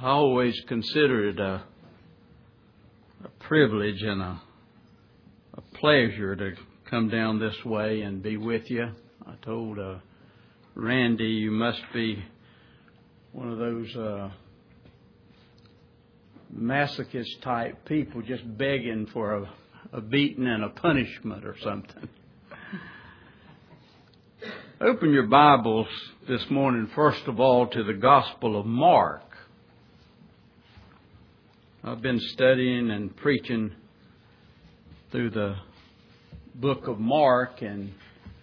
I always consider it a privilege and a pleasure to come down this way and be with you. I told Randy, you must be one of those masochist type people just begging for a beating and a punishment or something. Open your Bibles this morning, first of all, to the Gospel of Mark. I've been studying and preaching through the book of Mark, and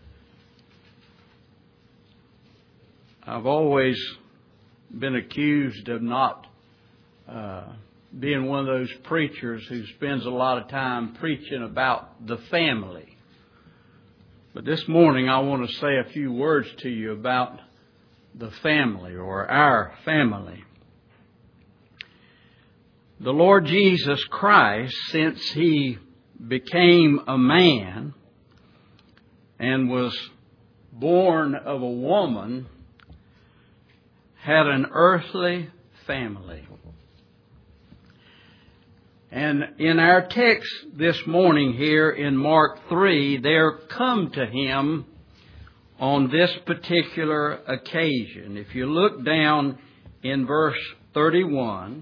I've always been accused of not being one of those preachers who spends a lot of time preaching about the family. But this morning I want to say a few words to you about the family, or our family. The Lord Jesus Christ, since He became a man and was born of a woman, had an earthly family. And in our text this morning here in Mark 3, there come to Him on this particular occasion. If you look down in verse 31,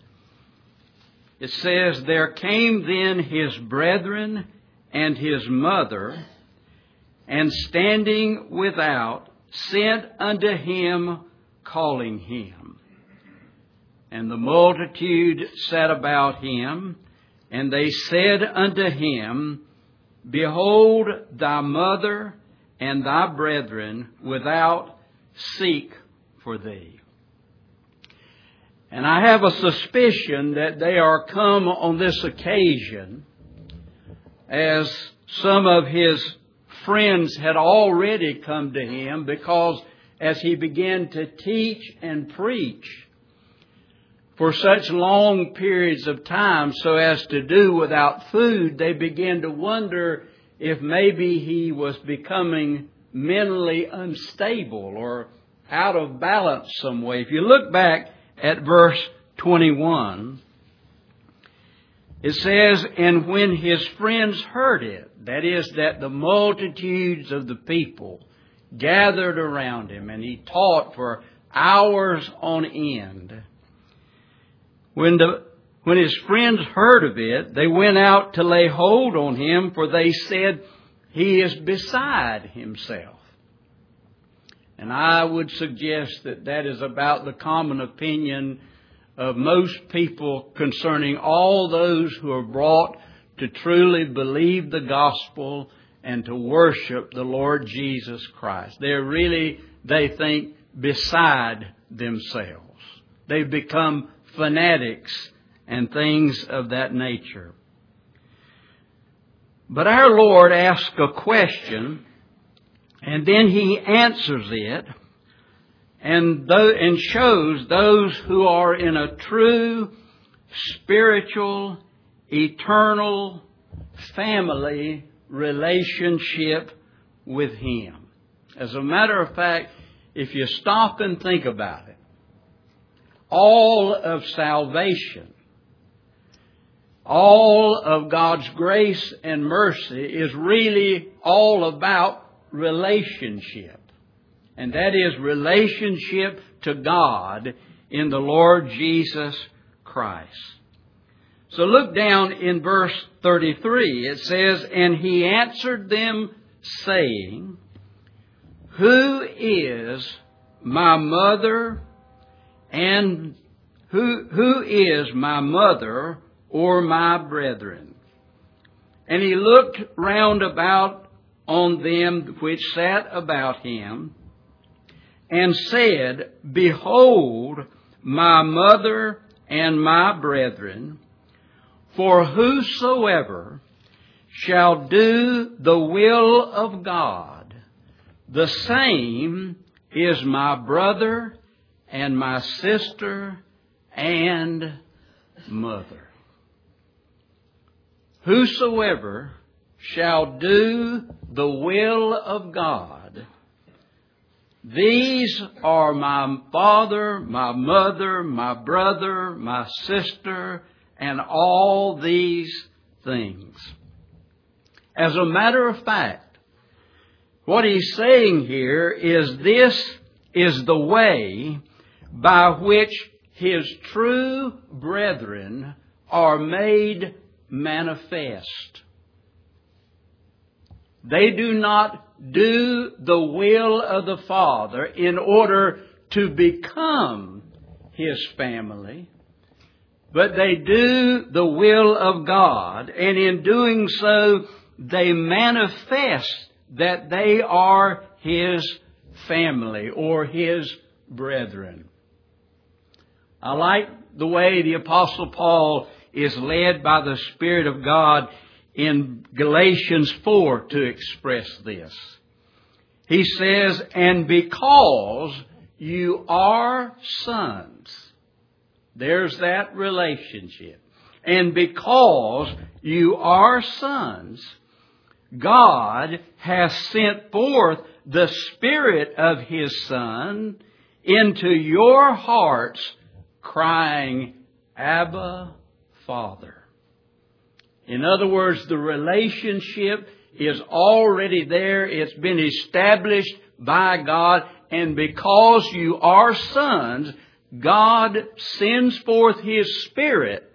it says, "There came then His brethren and His mother, and standing without, sent unto Him, calling Him. And the multitude sat about Him, and they said unto Him, Behold, thy mother and thy brethren without seek for thee." And I have a suspicion that they are come on this occasion as some of His friends had already come to Him, because as He began to teach and preach for such long periods of time so as to do without food, they began to wonder if maybe He was becoming mentally unstable or out of balance some way. If you look back at verse 21, it says, "And when His friends heard it," that is, that the multitudes of the people gathered around Him and He taught for hours on end. When His friends heard of it, they went out to lay hold on Him, for they said, He is beside Himself. And I would suggest that that is about the common opinion of most people concerning all those who are brought to truly believe the gospel and to worship the Lord Jesus Christ. They're really, they think, beside themselves. They've become fanatics and things of that nature. But our Lord asks a question, and then He answers it, and shows those who are in a true spiritual, eternal family relationship with Him. As a matter of fact, if you stop and think about it, all of salvation, all of God's grace and mercy is really all about relationship. And that is relationship to God in the Lord Jesus Christ. So look down in verse 33. It says, "And He answered them, saying, Who is my mother and who is my mother or my brethren? And He looked round about on them which sat about Him, and said, Behold, my mother and my brethren, for whosoever shall do the will of God, the same is my brother and my sister and mother." Whosoever shall do the will of God, These are my father, my mother, my brother, my sister, and all these things. As a matter of fact, what he's saying here is this is the way by which his true brethren are made manifest. They do not do the will of the Father in order to become His family, but they do the will of God, and in doing so, they manifest that they are His family or His brethren. I like the way the Apostle Paul is led by the Spirit of God in Galatians 4 to express this. He says, and because you are sons, there's that relationship. And because you are sons, God has sent forth the Spirit of His Son into your hearts, crying, Abba, Father. In other words, the relationship is already there. It's been established by God. And because you are sons, God sends forth His Spirit.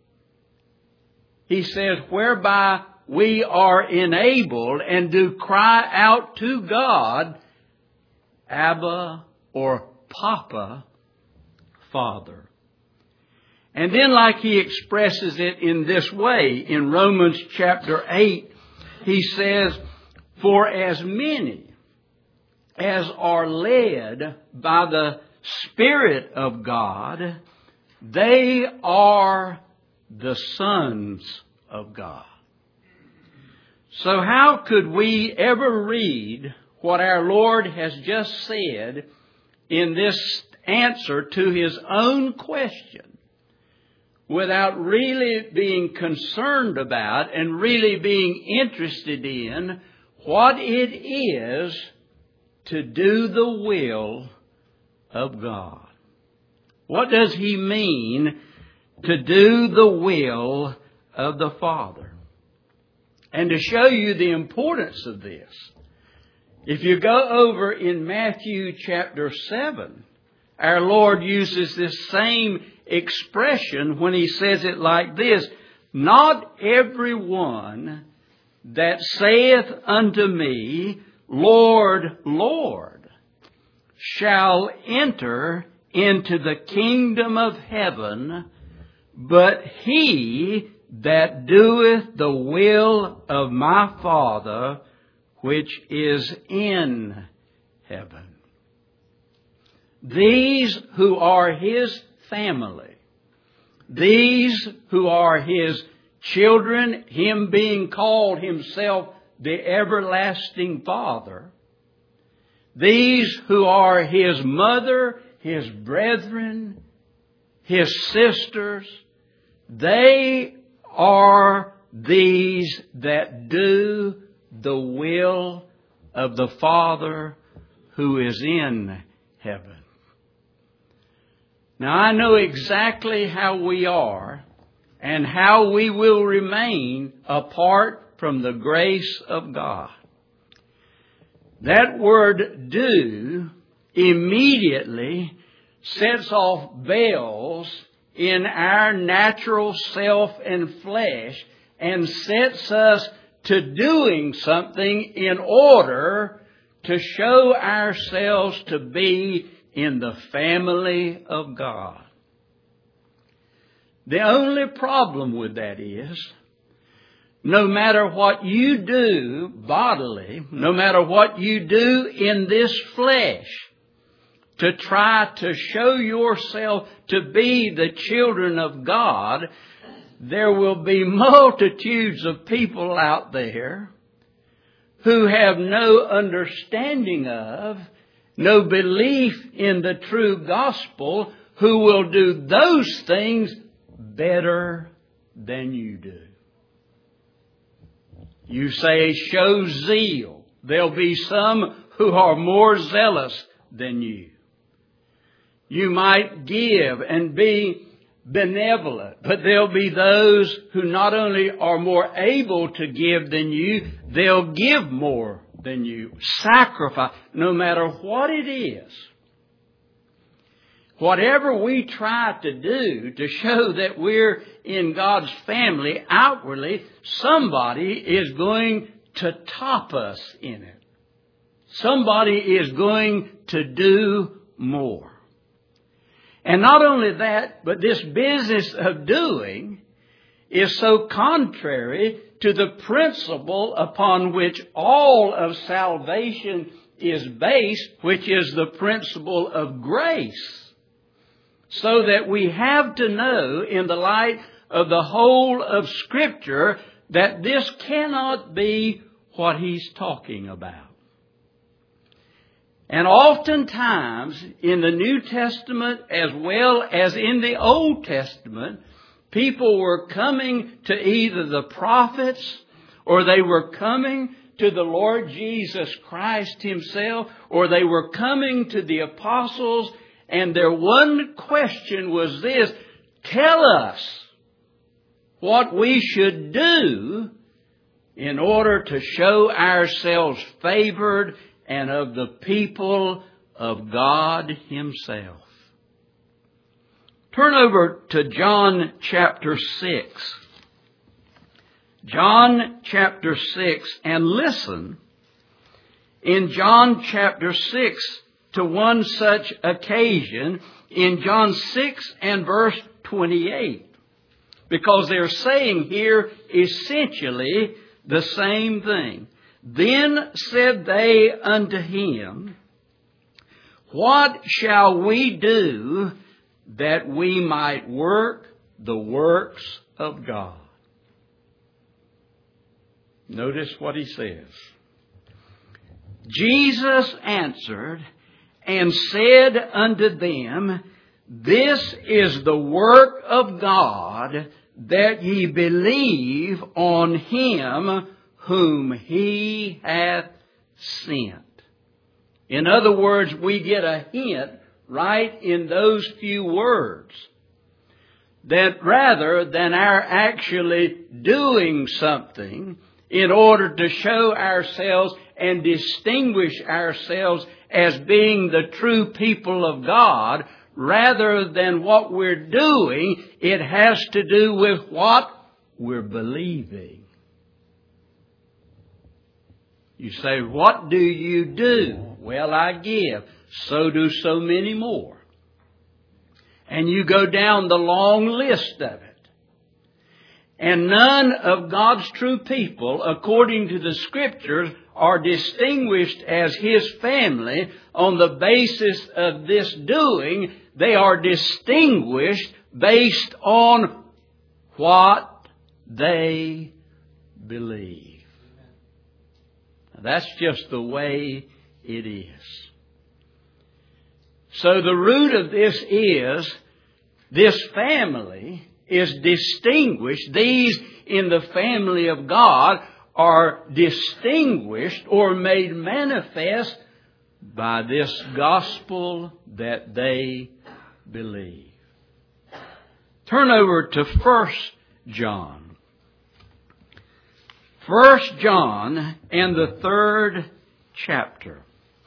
He says, whereby we are enabled and do cry out to God, Abba or Papa, Father. And then like he expresses it in this way, in Romans chapter 8, he says, for as many as are led by the Spirit of God, they are the sons of God. So how could we ever read what our Lord has just said in this answer to His own question without really being concerned about and really being interested in what it is to do the will of God? What does He mean to do the will of the Father? And to show you the importance of this, if you go over in Matthew chapter 7, our Lord uses this same expression when He says it like this, not every one that saith unto me, Lord, Lord, shall enter into the kingdom of heaven, but he that doeth the will of my Father which is in heaven. These who are His family, these who are His children, Him being called Himself the everlasting Father, these who are His mother, His brethren, His sisters, they are these that do the will of the Father who is in heaven. Now I know exactly how we are and how we will remain apart from the grace of God. That word do immediately sets off bells in our natural self and flesh and sets us to doing something in order to show ourselves to be in the family of God. The only problem with that is, no matter what you do bodily, no matter what you do in this flesh, to try to show yourself to be the children of God, there will be multitudes of people out there who have no understanding of, no belief in the true gospel, who will do those things better than you do. You say, show zeal. There'll be some who are more zealous than you. You might give and be benevolent, but there'll be those who not only are more able to give than you, they'll give more than you. Sacrifice, no matter what it is. Whatever we try to do to show that we're in God's family outwardly, somebody is going to top us in it. Somebody is going to do more. And not only that, but this business of doing is so contrary to the principle upon which all of salvation is based, which is the principle of grace. So that we have to know, in the light of the whole of Scripture, that this cannot be what he's talking about. And oftentimes, in the New Testament as well as in the Old Testament, people were coming to either the prophets, or they were coming to the Lord Jesus Christ Himself, or they were coming to the apostles, and their one question was this: tell us what we should do in order to show ourselves favored and of the people of God Himself. Turn over to John chapter 6. John chapter 6, and listen in John chapter 6 to one such occasion in John 6 and verse 28. Because they're saying here essentially the same thing. Then said they unto him, what shall we do that we might work the works of God? Notice what he says. Jesus answered and said unto them, this is the work of God, that ye believe on Him whom He hath sent. In other words, we get a hint right in those few words that rather than our actually doing something in order to show ourselves and distinguish ourselves as being the true people of God, rather than what we're doing, it has to do with what we're believing. You say, what do you do? Well, I give. So do so many more. And you go down the long list of it. And none of God's true people, according to the Scriptures, are distinguished as His family on the basis of this doing. They are distinguished based on what they believe. That's just the way it is. So the root of this is, this family is distinguished. These in the family of God are distinguished or made manifest by this gospel that they believe. Turn over to 1 John. 1 John and the 3rd chapter.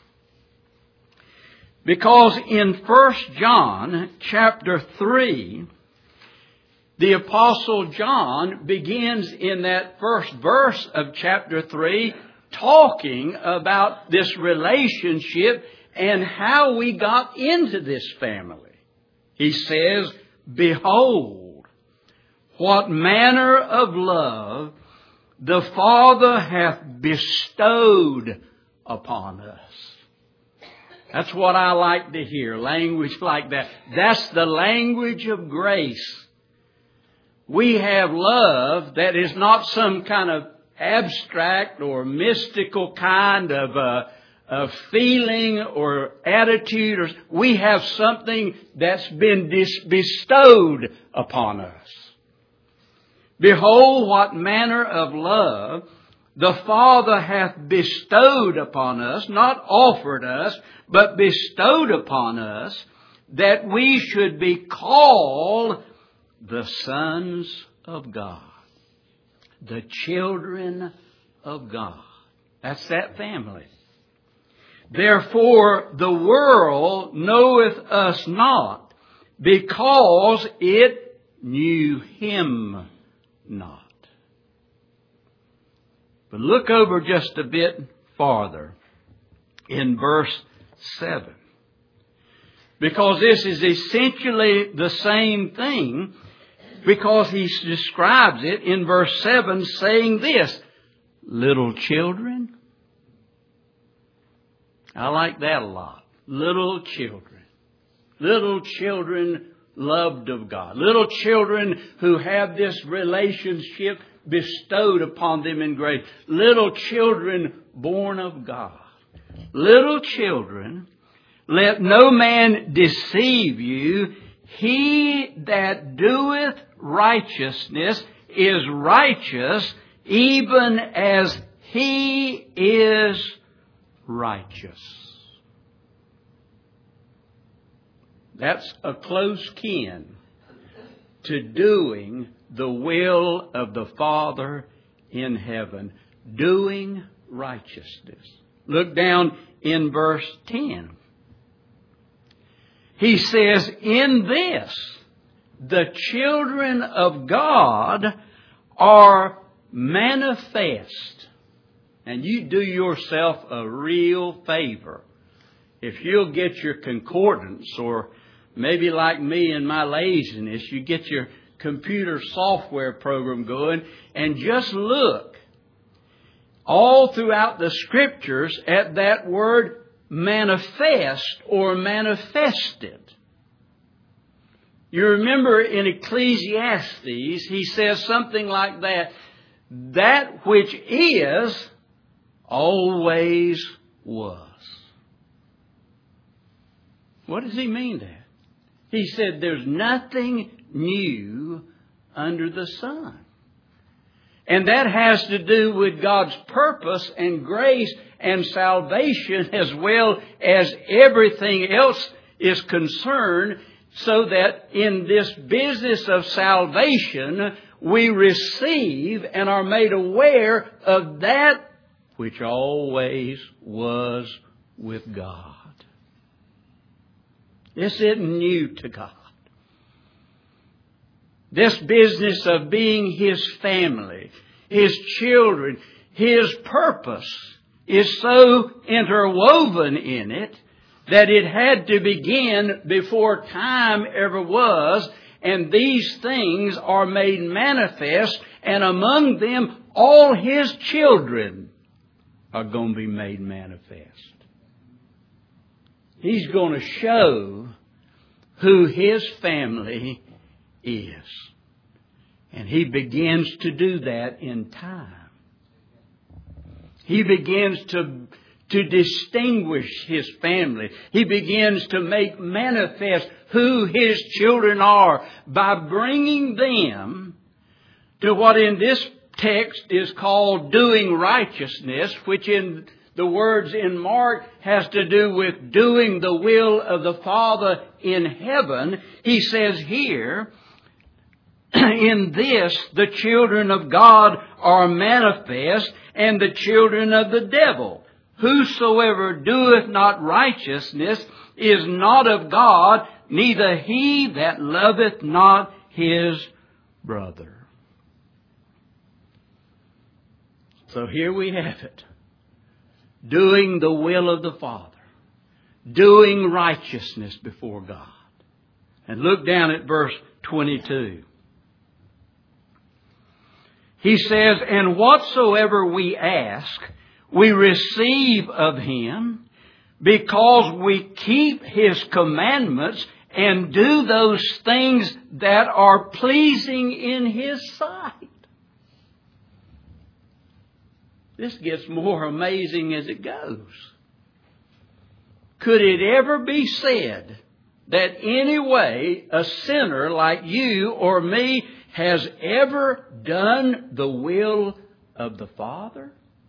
Because in 1 John chapter 3, the Apostle John begins in that first verse of chapter 3 talking about this relationship and how we got into this family. He says, behold, what manner of love the Father hath bestowed upon us. That's what I like to hear, language like that. That's the language of grace. We have love that is not some kind of abstract or mystical kind of feeling or attitude. We have something that's been bestowed upon us. Behold, what manner of love the Father hath bestowed upon us, not offered us, but bestowed upon us, that we should be called the sons of God, the children of God. That's that family. Therefore the world knoweth us not, because it knew Him not. But look over just a bit farther in verse 7. Because this is essentially the same thing, because he describes it in verse 7 saying this, little children. I like that a lot. Little children. Little children loved of God. Little children who have this relationship bestowed upon them in grace. Little children born of God. Little children, let no man deceive you. He that doeth righteousness is righteous, even as He is righteous. That's a close kin to doing the will of the Father in heaven. Doing righteousness. Look down in verse 10. He says, in this, the children of God are manifest. And you do yourself a real favor. If you'll get your concordance, or maybe like me in my laziness, you get your computer software program going and just look all throughout the Scriptures at that word manifest or manifested. You remember in Ecclesiastes, he says something like that, that which is always was. What does he mean there? He said there's nothing new under the sun. And that has to do with God's purpose and grace and salvation, as well as everything else is concerned, so that in this business of salvation, we receive and are made aware of that which always was with God. This isn't new to God. This business of being His family, His children, His purpose is so interwoven in it that it had to begin before time ever was, and these things are made manifest, and among them all His children are going to be made manifest. He's going to show who His family is. And He begins to do that in time. He begins to distinguish His family. He begins to make manifest who His children are by bringing them to what in this text is called doing righteousness, which in the words in Mark has to do with doing the will of the Father in heaven. He says here, in this the children of God are manifest, and the children of the devil. Whosoever doeth not righteousness is not of God, neither he that loveth not his brother. So here we have it. Doing the will of the Father. Doing righteousness before God. And look down at verse 22. He says, and whatsoever we ask, we receive of Him, because we keep His commandments and do those things that are pleasing in His sight. This gets more amazing as it goes. Could it ever be said that any way a sinner like you or me has ever done the will of the Father?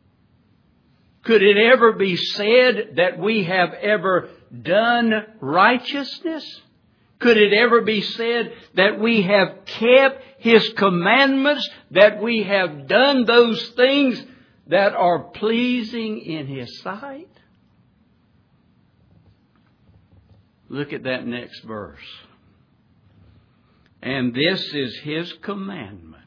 Could it ever be said that we have ever done righteousness? Could it ever be said that we have kept His commandments, that we have done those things that are pleasing in His sight? Look at that next verse. And this is His commandment,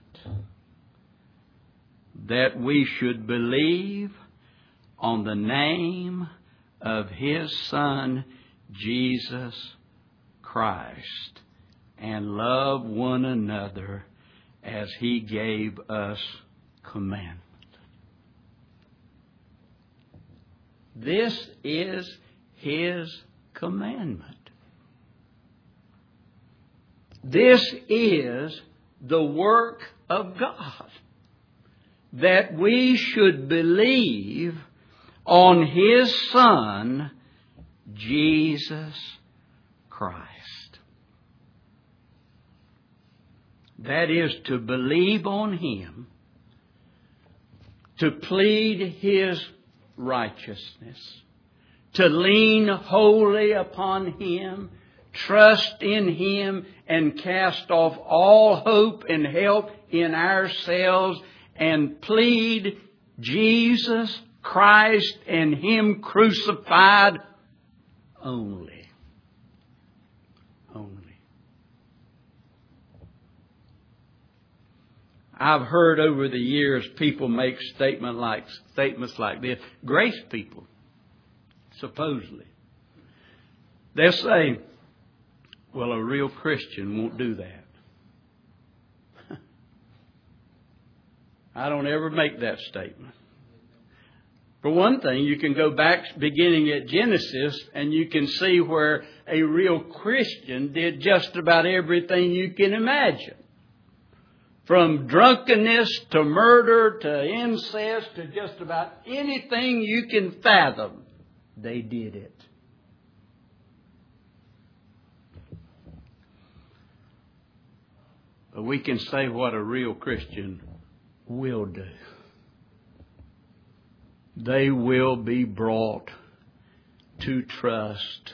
that we should believe on the name of His Son, Jesus Christ, and love one another as He gave us commandment. This is His commandment. This is the work of God, that we should believe on His Son, Jesus Christ. That is to believe on Him, to plead His righteousness, to lean wholly upon Him, trust in Him, and cast off all hope and help in ourselves, and plead Jesus Christ and Him crucified only. I've heard over the years people make statements like this. Grace people, supposedly. They'll say, well, a real Christian won't do that. I don't ever make that statement. For one thing, you can go back beginning at Genesis and you can see where a real Christian did just about everything you can imagine. From drunkenness to murder to incest to just about anything you can fathom, they did it. But we can say what a real Christian will do. They will be brought to trust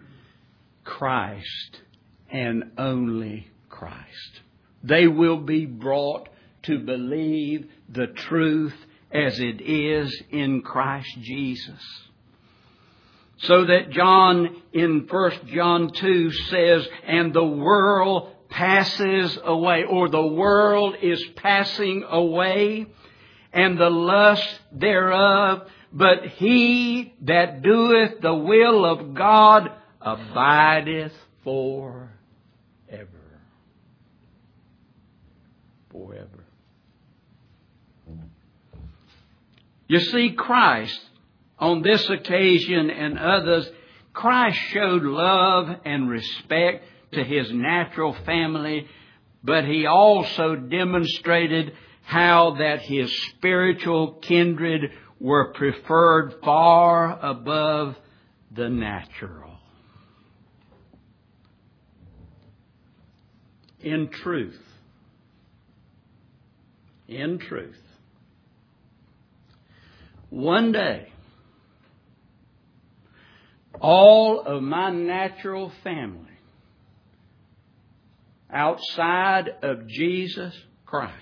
Christ and only Christ. They will be brought to believe the truth as it is in Christ Jesus. So that John in 1 John 2 says, and the world passes away, or the world is passing away, and the lust thereof, but he that doeth the will of God abideth forever. Forever. You see, Christ, on this occasion and others, Christ showed love and respect to His natural family, but He also demonstrated how that His spiritual kindred were preferred far above the natural. In truth, one day, all of my natural family, outside of Jesus Christ,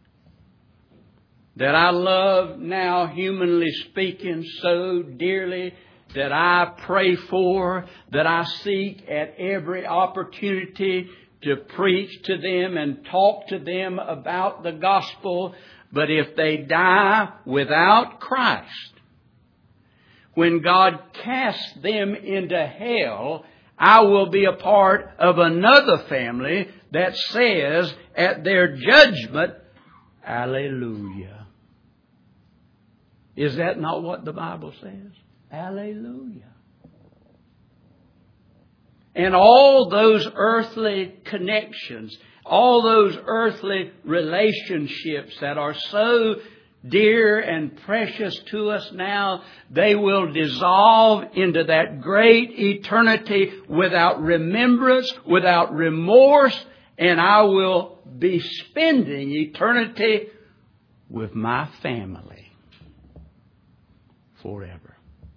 that I love now, humanly speaking, so dearly, that I pray for, that I seek at every opportunity to preach to them and talk to them about the gospel. But if they die without Christ, when God casts them into hell, I will be a part of another family that says at their judgment, Alleluia. Is that not what the Bible says? Alleluia. And all those earthly connections, all those earthly relationships that are so dear and precious to us now, they will dissolve into that great eternity without remembrance, without remorse, and I will be spending eternity with my family forever.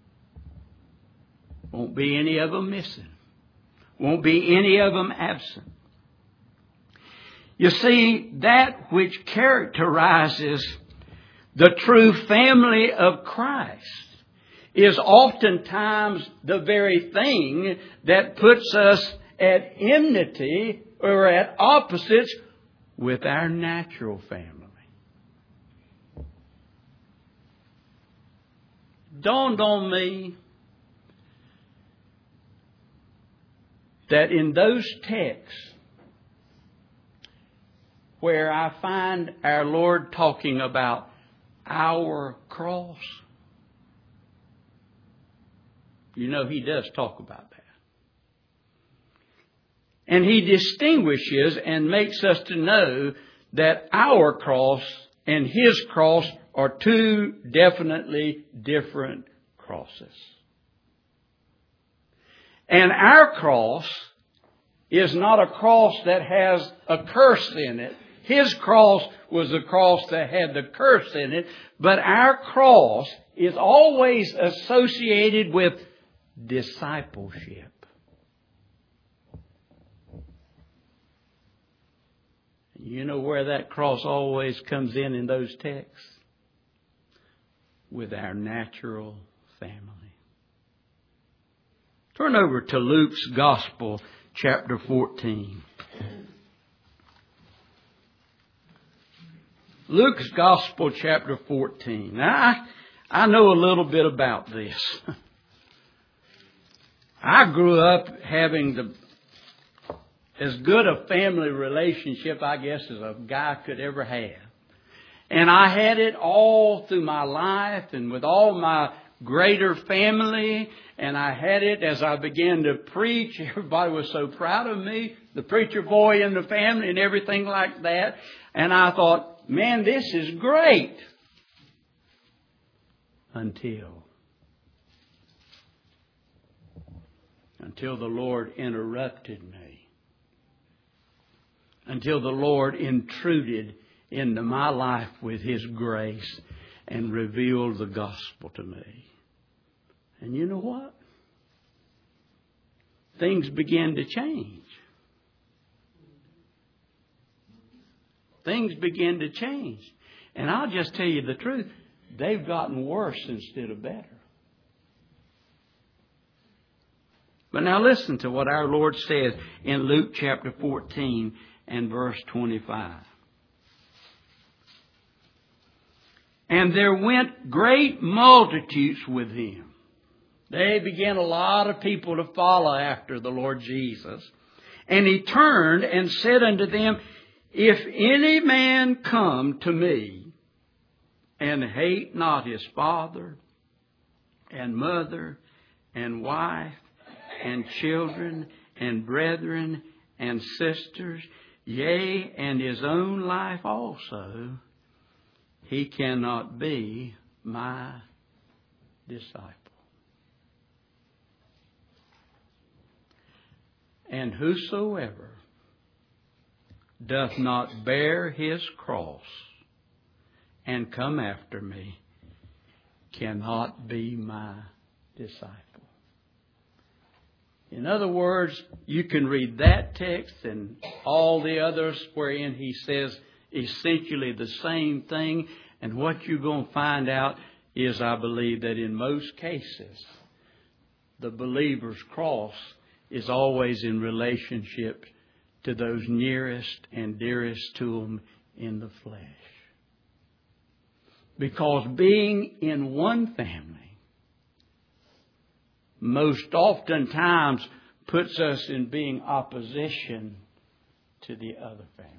Won't be any of them missing. Won't be any of them absent. You see, that which characterizes the true family of Christ is oftentimes the very thing that puts us at enmity or at opposites with our natural family. Dawned on me that in those texts where I find our Lord talking about our cross, you know, He does talk about that. And He distinguishes and makes us to know that our cross and His cross are two definitely different crosses. And our cross is not a cross that has a curse in it. His cross was a cross that had the curse in it. But our cross is always associated with discipleship. You know where that cross always comes in those texts? With our natural family. Turn over to Luke's Gospel, chapter 14. Luke's Gospel, chapter 14. Now, I know a little bit about this. I grew up having as good a family relationship, I guess, as a guy could ever have. And I had it all through my life and with all my greater family. And I had it as I began to preach. Everybody was so proud of me, the preacher boy in the family and everything like that. And I thought, man, this is great. Until the Lord interrupted me. Until the Lord intruded into my life with His grace and revealed the gospel to me. And you know what? Things began to change. Things began to change. And I'll just tell you the truth. They've gotten worse instead of better. But now listen to what our Lord says in Luke chapter 14 and verse 25. And there went great multitudes with Him. They began a lot of people to follow after the Lord Jesus. And He turned and said unto them, If any man come to me and hate not his father and mother and wife and children and brethren and sisters, yea, and his own life also, he cannot be my disciple. And whosoever doth not bear his cross and come after me cannot be my disciple. In other words, you can read that text and all the others wherein he says essentially the same thing. And what you're going to find out is, I believe, that in most cases, the believer's cross is always in relationship to those nearest and dearest to them in the flesh. Because being in one family most oftentimes puts us in being opposition to the other family.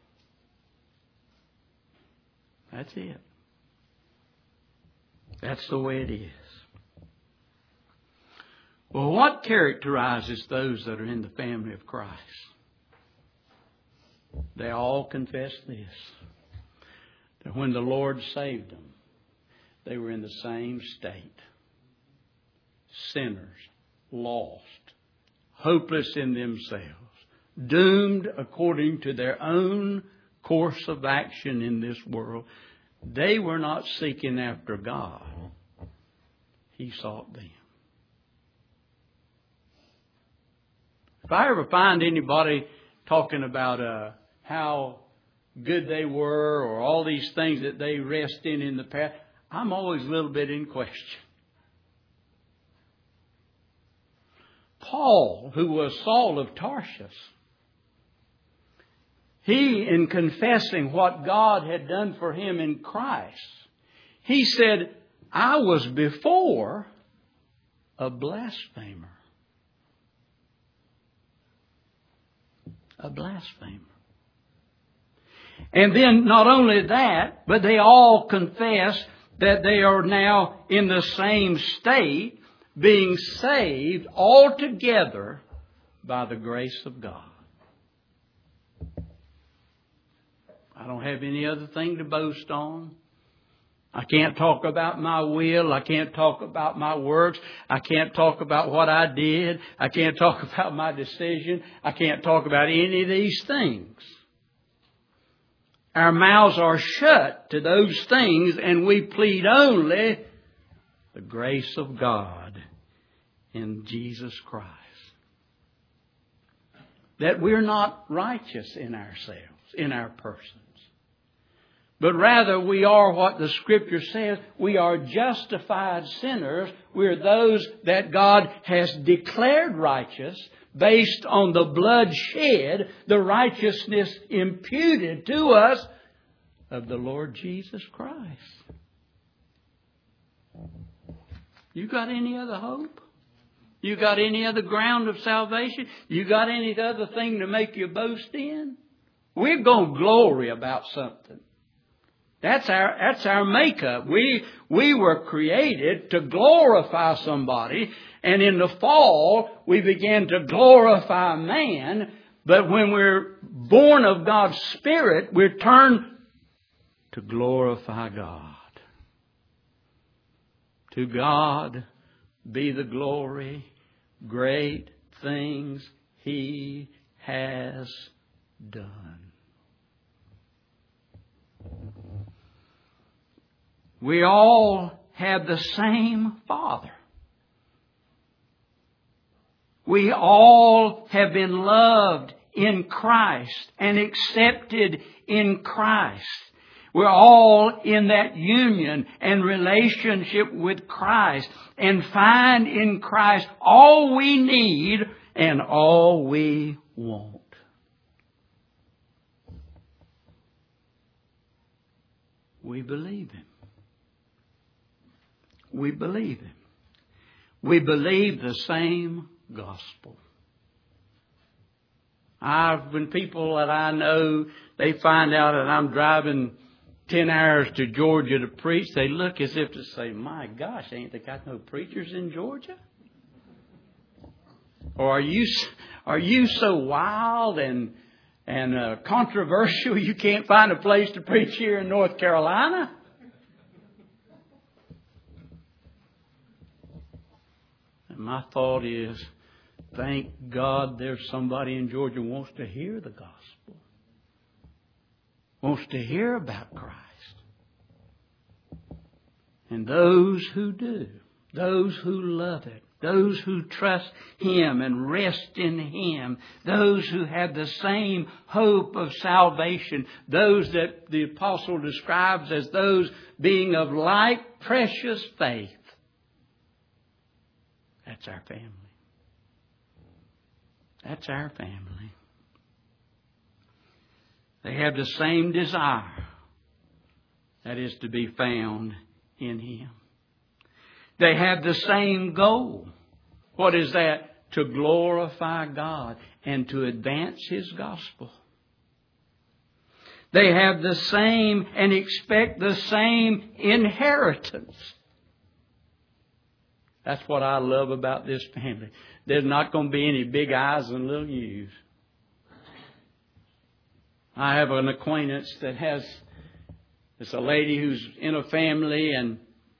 That's it. That's the way it is. Well, what characterizes those that are in the family of Christ? They all confess this. That when the Lord saved them, they were in the same state. Sinners, lost, hopeless in themselves, doomed according to their own course of action in this world. They were not seeking after God. He sought them. If I ever find anybody talking about how good they were or all these things that they rest in the past, I'm always a little bit in question. Paul, who was Saul of Tarsus, he, in confessing what God had done for him in Christ, he said, I was before a blasphemer. A blasphemer. And then not only that, but they all confess that they are now in the same state, being saved altogether by the grace of God. I don't have any other thing to boast on. I can't talk about my will. I can't talk about my works. I can't talk about what I did. I can't talk about my decision. I can't talk about any of these things. Our mouths are shut to those things, and we plead only the grace of God in Jesus Christ. That we're not righteous in ourselves, in our persons. But rather we are what the Scripture says. We are justified sinners. We're those that God has declared righteous based on the blood shed, the righteousness imputed to us of the Lord Jesus Christ. You got any other hope? You got any other ground of salvation? You got any other thing to make you boast in? We're going to glory about something. That's our makeup. We were created to glorify somebody, and in the fall we began to glorify man. But when we're born of God's Spirit, we're turned to glorify God. To God be the glory, great things He has done. We all have the same Father. We all have been loved in Christ and accepted in Christ. We're all in that union and relationship with Christ and find in Christ all we need and all we want. We believe Him. We believe Him. We believe the same gospel. When people that I know, they find out that I'm driving 10 hours to Georgia to preach, they look as if to say, my gosh, ain't they got no preachers in Georgia? Or are you so wild and controversial you can't find a place to preach here in North Carolina? And my thought is, thank God there's somebody in Georgia who wants to hear the gospel. Wants to hear about Christ. And those who do, those who love it, those who trust Him and rest in Him, those who have the same hope of salvation, those that the apostle describes as those being of like precious faith. That's our family. That's our family. They have the same desire. That is to be found in Him. They have the same goal. What is that? To glorify God and to advance His gospel. They have the same and expect the same inheritance. That's what I love about this family. There's not going to be any big I's and little U's. I have an acquaintance that it's a lady who's in a family and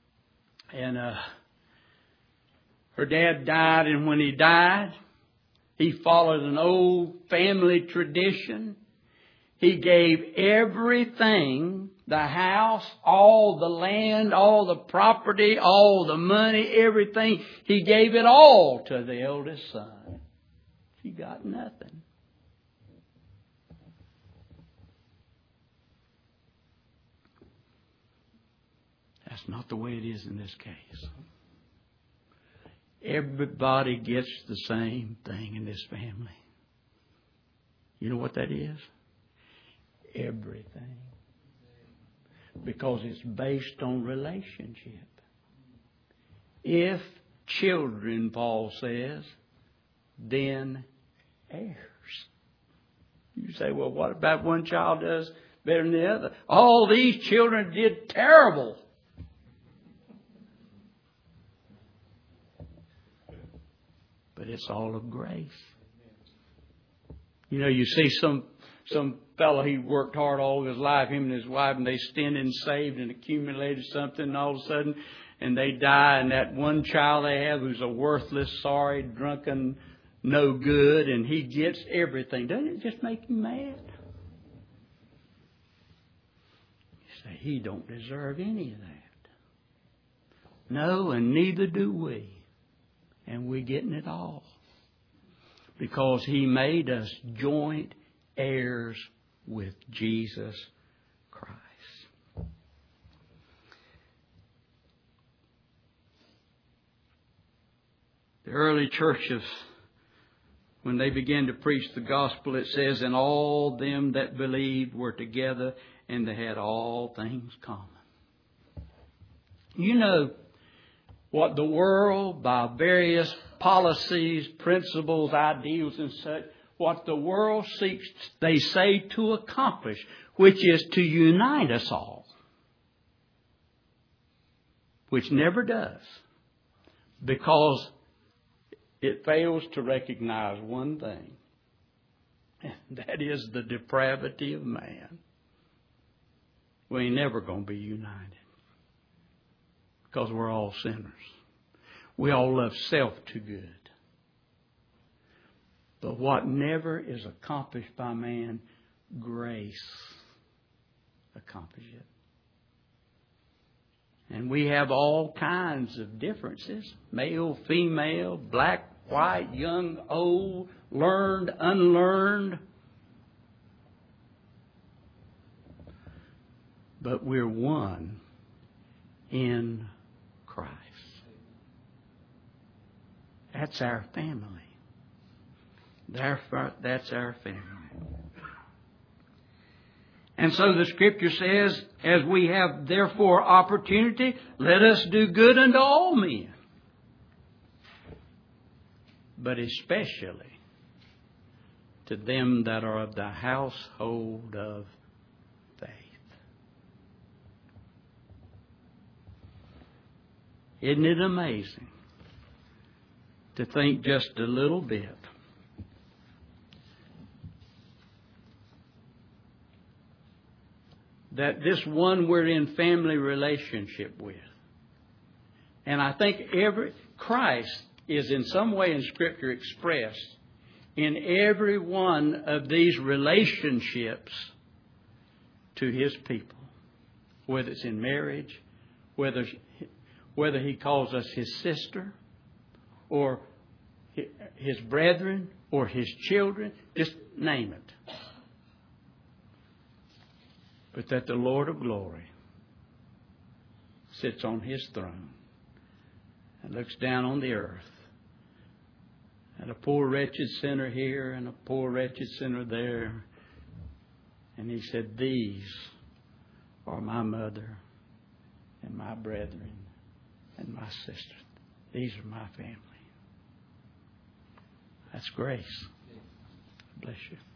her dad died, and when he died, he followed an old family tradition. He gave everything the house, all the land, all the property, all the money, everything. He gave it all to the eldest son. He got nothing. That's not the way it is in this case. Everybody gets the same thing in this family. You know what that is? Everything. Because it's based on relationship. If children, Paul says, then heirs. You say, well, what about one child does better than the other? All these children did terrible. But it's all of grace. You know, you see some fellow, he worked hard all his life, him and his wife, and they stinted and saved and accumulated something, and all of a sudden, and they die, and that one child they have who's a worthless, sorry, drunken, no good, and he gets everything. Doesn't it just make you mad? You say, he don't deserve any of that. No, and neither do we. And we're getting it all. Because He made us joint heirs with Jesus Christ. The early churches, when they began to preach the gospel, it says, and all them that believed were together, and they had all things common. You know, what the world, by various policies, principles, ideals and such, what the world seeks, they say, to accomplish, which is to unite us all. Which never does. Because it fails to recognize one thing. And that is the depravity of man. We ain't never going to be united. Because we're all sinners. We all love self too good. But what never is accomplished by man, grace accomplishes it. And we have all kinds of differences. Male, female, black, white, young, old, learned, unlearned. But we're one in Christ. That's our family. That's our family. And so the Scripture says, as we have therefore opportunity, let us do good unto all men. But especially to them that are of the household of faith. Isn't it amazing to think just a little bit that this one we're in family relationship with, and I think Christ is in some way in Scripture expressed in every one of these relationships to His people, whether it's in marriage, whether He calls us His sister, or His brethren, or His children, just name it. But that the Lord of glory sits on His throne and looks down on the earth at a poor wretched sinner here and a poor wretched sinner there. And He said, these are my mother and my brethren and my sister. These are my family. That's grace. Bless you.